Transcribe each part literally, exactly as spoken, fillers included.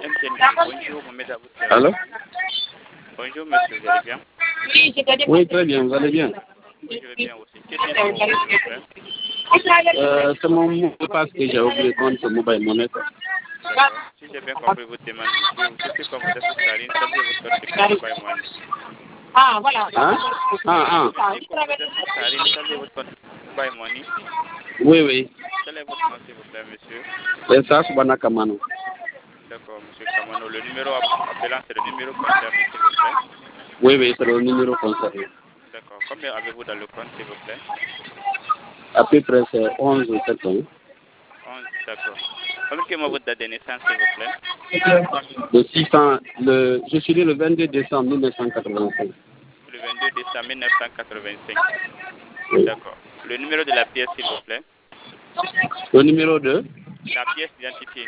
M T N Guinée, bonjour, Mohamed à votre service. Allô? Bonjour monsieur, vous allez bien? Oui, très bien, vous allez bien? Oui, je vais bien aussi. Quel est votre numéro, s'il vous plaît? euh, C'est mon mot de passe que j'ai oublié contre Mobile Money. D'accord. Si j'ai bien compris votre demande, monsieur, vous souhaitez qu'on vous assiste à réinstaller votre code sécurité Mobile Money. Ah, voilà. Hein? Ah, ah. Vous souhaitez qu'on vous assiste à réinstaller votre code Mobile Money. Oui, oui. Quel est votre nom, s'il vous plaît, monsieur? C'est ça, Subana Kamano. D'accord, monsieur Kamano. Le numéro appelant, c'est le numéro concerné, s'il vous plaît. Oui, oui, c'est le numéro concerné. D'accord. Combien avez-vous dans le compte, s'il vous plaît? À peu près, c'est onze ou sept ans. onze, d'accord. Communiquez-moi votre date de naissance, s'il vous plaît. Le six cents, le, je suis né le vingt-deux décembre mille neuf cent quatre-vingt-cinq. Le vingt-deux décembre mille neuf cent quatre-vingt-cinq. Oui. D'accord. Le numéro de la pièce, s'il vous plaît. Le numéro deux. La pièce identifiée.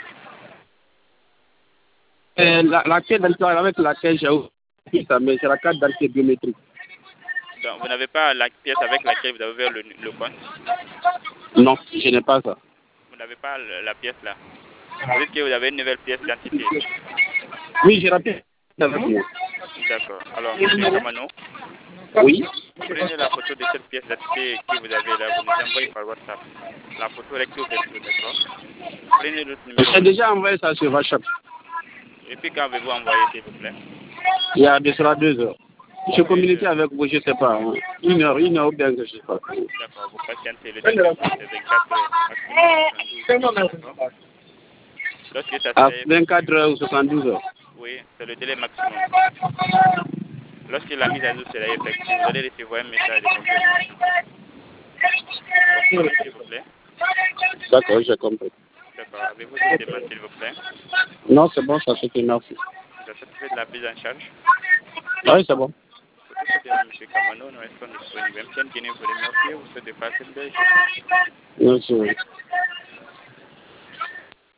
Euh, la, la carte d'identité avec laquelle j'ai ouvert ça, mais c'est la carte d'identité biométrique. Donc, vous n'avez pas la pièce avec laquelle vous avez ouvert le, le compte? Non, je n'ai pas ça. Vous n'avez pas le, la pièce là? Vous dites que vous avez une nouvelle pièce d'identité? Oui, j'ai la pièce avec moi. D'accord. Alors, monsieur Kamano, Oui. prenez la photo de cette pièce d'identité que vous avez là, vous nous envoyez par WhatsApp. La photo recto verso, d'accord? Prenez l'autre numéro. J'ai déjà envoyé ça sur WhatsApp. Et puis quand avez-vous envoyé, s'il vous plaît? Il y a de cela deux heures. Je communique heures. avec vous, je ne sais pas. Hein. Une heure, une heure ou bien que je ne sais pas. D'accord, vous patientez. Le délai c'est vingt-quatre heures. Maximum. Lorsque ça À serait... vingt-quatre heures ou soixante-douze heures. Oui, c'est le délai maximum. Lorsque la mise à jour sera effective, vous allez recevoir un message de confirmation. Comprenez, s'il vous plaît? D'accord, j'ai compris. D'accord. Avez-vous d'autres demandes, s'il vous plaît? Non, c'est bon, ça suffit, merci. Vous êtes satisfait de la prise en charge? Oui, c'est bon. Pour tout ce qui est M. Kamano, nous restons disponibles. M T N Guinée vous remercie. Vous souhaitez passer une belle journée. Merci.